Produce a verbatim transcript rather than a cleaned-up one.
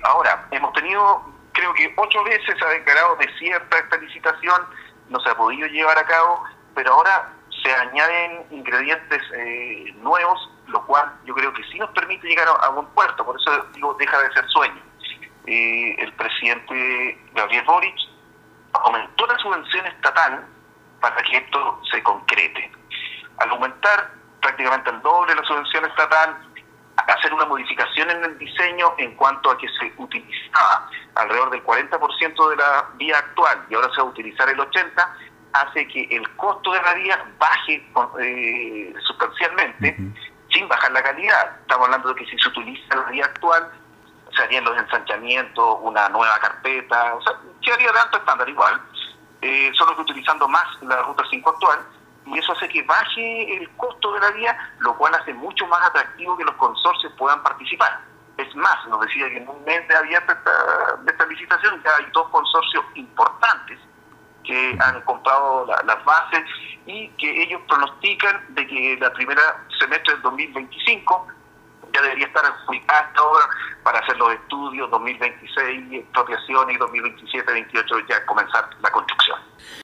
ahora, hemos tenido, creo que ocho veces se ha declarado desierta esta licitación, no se ha podido llevar a cabo, pero ahora se añaden ingredientes eh, nuevos, lo cual yo creo que sí nos permite llegar a, a buen puerto, por eso digo, deja de ser sueño. Eh, el presidente Gabriel Boric aumentó la subvención estatal para que esto se concrete. Al aumentar prácticamente el doble la subvención estatal, hacer una modificación en el diseño en cuanto a que se utilizaba alrededor del cuarenta por ciento de la vía actual y ahora se va a utilizar el ochenta por ciento, hace que el costo de la vía baje eh, sustancialmente, uh-huh. sin bajar la calidad. Estamos hablando de que si se utiliza la vía actual, se harían los ensanchamientos, una nueva carpeta, o sea, se haría de alto estándar igual, eh, solo que utilizando más la ruta cinco actual, y eso hace que baje el costo de la vía, lo cual hace mucho más atractivo que los consorcios puedan participar. Es más, nos decía que en un mes de abierta esta, de esta licitación ya hay dos consorcios importantes que han comprado la, las bases y que ellos pronostican de que la primera semestre del dos mil veinticinco ya debería estar adjudicada hasta ahora para hacer los estudios, dos mil veintiséis expropiaciones y dos mil veintisiete veintiocho ya comenzar la construcción.